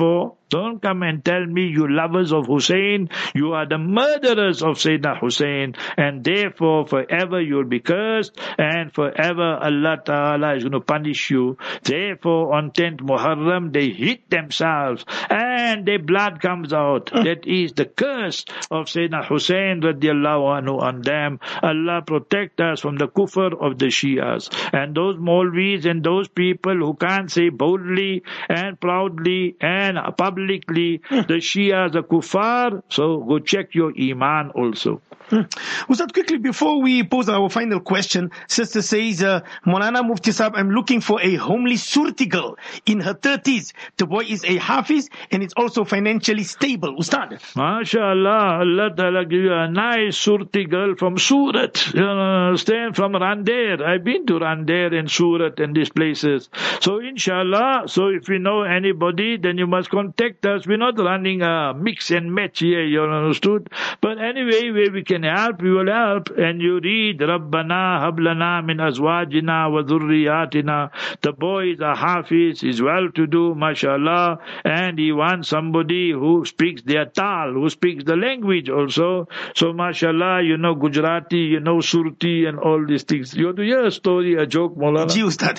Don't come and tell me, you lovers of Hussein, you are the murderers of Sayyidina Hussein, and therefore forever you will be cursed, and forever Allah Ta'ala is going to punish you. Therefore on tenth Muharram they hit themselves and their blood comes out. That is the curse of Sayyidina Hussein radiallahu anhu on them. Allah protect us from the kufr of the Shias. And those Maulvis and those people who can't say boldly and proudly and publicly the Shias are kuffar, so go check your iman also. Hmm. Ustad, quickly before we pose our final question, sister says, uh, Maulana Mufti Sahab, I'm looking for a homely Surti girl in her thirties. The boy is a Hafiz and it's also financially stable. Ustad. MashaAllah, Allah Ta'ala give you a nice Surti girl from Surat. You understand? From Randair. I've been to Randair and Surat and these places. So inshallah, so if you know anybody, then you must contact us. We're not running a mix and match here, you understood? But anyway, where we can help, we will help. And you read, Rabbana hablana min azwajina wa dhurriyatina. The boy is a Hafiz, is well-to-do, mashallah, and he wants somebody who speaks their tal, who speaks the language also. So mashallah, you know Gujarati, you know Surti and all these things. You want to hear a story, a joke, Maulana? Ji, Ustad.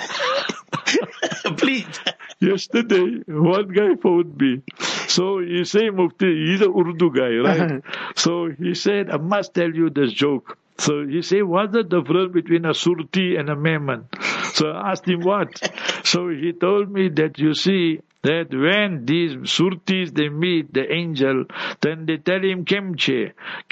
Please. Yesterday, one guy phoned me. So he say, Mufti, he's a Urdu guy, right? So he said, I must tell you this joke. So he said, what's the difference between a Surti and a Mehman? So I asked him what? So he told me that, you see, that when these Surtis, they meet the angel, then they tell him, Kemche,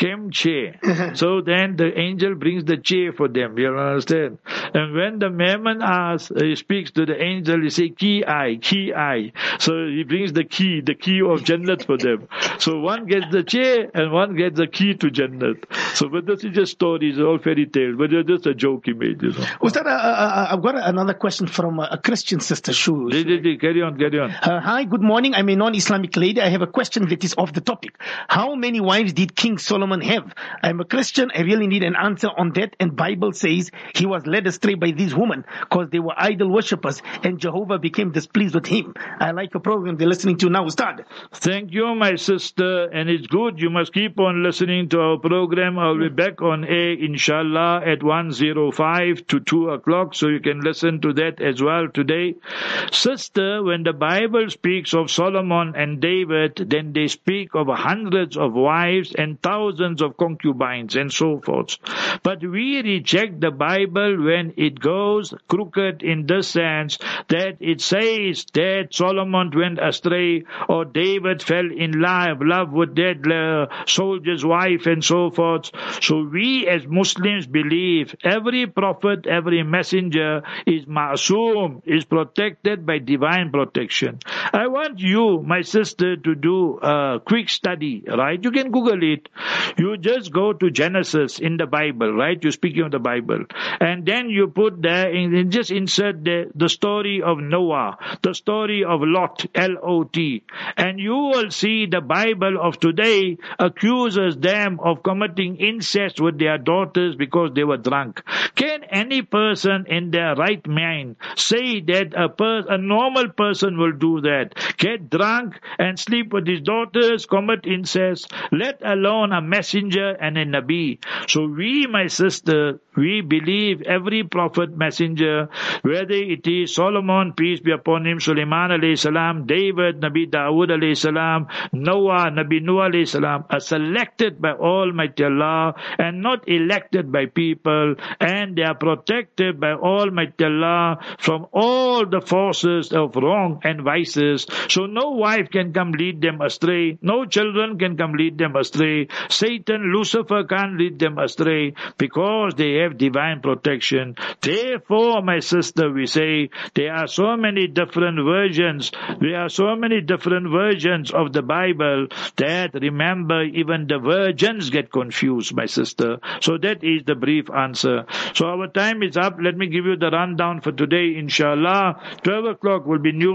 Kemche. So then the angel brings the che for them, you understand? And when the Mehman asks, he speaks to the angel, he say, Ki ai, Ki ai. So he brings the key, the key of Jannat for them. So one gets the che and one gets the key to Jannat. So but this is just stories, all fairy tales, but it's just a joke he made, you know. Ustad, uh, uh, I've got another question from a Christian sister, Shu. Carry on, carry on. Uh, hi, good morning. I'm a non-Islamic lady. I have a question that is off the topic. How many wives did King Solomon have? I'm a Christian. I really need an answer on that. And Bible says he was led astray by these women because they were idol worshippers and Jehovah became displeased with him. I like a program they're listening to now. Ustad. Thank you, my sister. And it's good. You must keep on listening to our program. I'll be back on air, inshallah, at one oh five to two o'clock. So you can listen to that as well today. Sister, when the Bible speaks of Solomon and David, then they speak of hundreds of wives and thousands of concubines and so forth. But we reject the Bible when it goes crooked in the sense that it says that Solomon went astray or David fell in love, love with that uh, soldier's wife and so forth. So we as Muslims believe every prophet, every messenger is ma'soom, is protected by divine protection. I want you, my sister, to do a quick study, right? You can Google it. You just go to Genesis in the Bible, right? You're speaking of the Bible. And then you put there, and just insert the, the story of Noah, the story of Lot, L O T. And you will see the Bible of today accuses them of committing incest with their daughters because they were drunk. Can any person in their right mind say that a, per- a normal person will do that? Get drunk and sleep with his daughters, commit incest, let alone a messenger and a Nabi. So we, my sister, we believe every prophet, messenger, whether it is Solomon, peace be upon him, Sulaiman alayhi salam, David, Nabi Dawood alayhi salam, Noah, Nabi Noah alayhi salam, are selected by Almighty Allah and not elected by people, and they are protected by Almighty Allah from all the forces of wrong and vices. So no wife can come lead them astray. No children can come lead them astray. Satan, Lucifer can't lead them astray because they have divine protection. Therefore, my sister, we say there are so many different versions. There are so many different versions of the Bible that, remember, even the virgins get confused, my sister. So that is the brief answer. So our time is up. Let me give you the rundown for today, inshallah. twelve o'clock will be news with Brother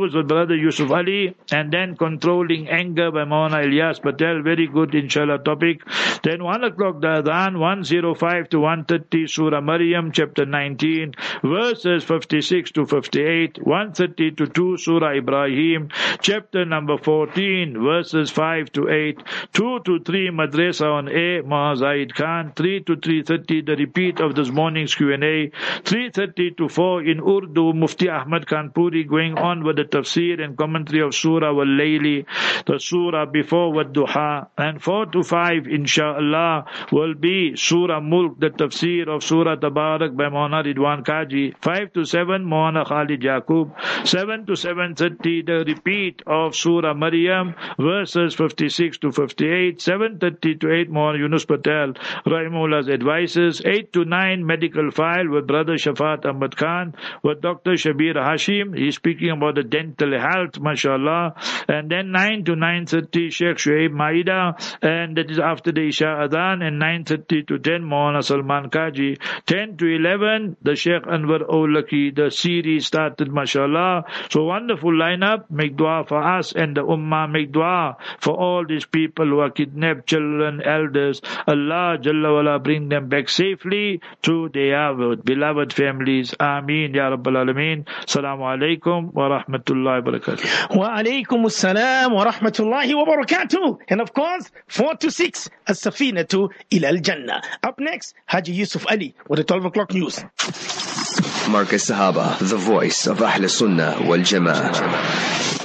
brother Yusuf Ali, and then controlling anger by Maulana Ilyas Patel. Very good, inshallah, topic. Then one o'clock the Adhan, one oh five to one thirty, Surah Maryam, chapter nineteen, verses fifty-six to fifty-eight, one thirty to two, Surah Ibrahim, chapter number fourteen, verses five to eight, two to three, Madrasa on A, Maha Zaid Khan, three to three thirty, the repeat of this morning's Q and A, three thirty to four in Urdu, Mufti Ahmad Kanpuri going on with the tafsir and commentary of Surah Wal-Layli, the surah before Wad-Duha, and four to five, inshallah, will be Surah Mulk, the tafsir of Surah Tabarak by Maulana Ridwan Kaji, five to seven, Maulana Khalid Yaqub, seven to seven thirty, the repeat of Surah Maryam, verses fifty-six to fifty-eight, seven thirty to eight, Maulana Yunus Patel, Rahimullah's advices, eight to nine, medical file with Brother Shafat Ahmad Khan, with Doctor Shabir Hashim, he's speaking about the dental health, mashallah, and then nine to nine thirty, Sheikh Shuaib Maida, and that is after the Isha Adhan, and nine thirty to ten, Maulana Salman Kaji, ten to eleven, the Sheikh Anwar Awlaki, the series started, mashallah. So wonderful lineup. Make dua for us and the ummah, make dua for all these people who are kidnapped, children, elders. Allah Jalla wala bring them back safely to their beloved families. Ameen Ya Rabbal Alameen. Assalamu alaikum wa rahmatullahi wa barakatuh. Wa alaikum assalam wa rahmatullahi wa barakatuh. And of course, four to six, As-Safinatu ila al-Jannah. Up next, Haji Yusuf Ali with the twelve o'clock news. Marcus Sahaba, the voice of Ahl Sunnah wal Jama'ah.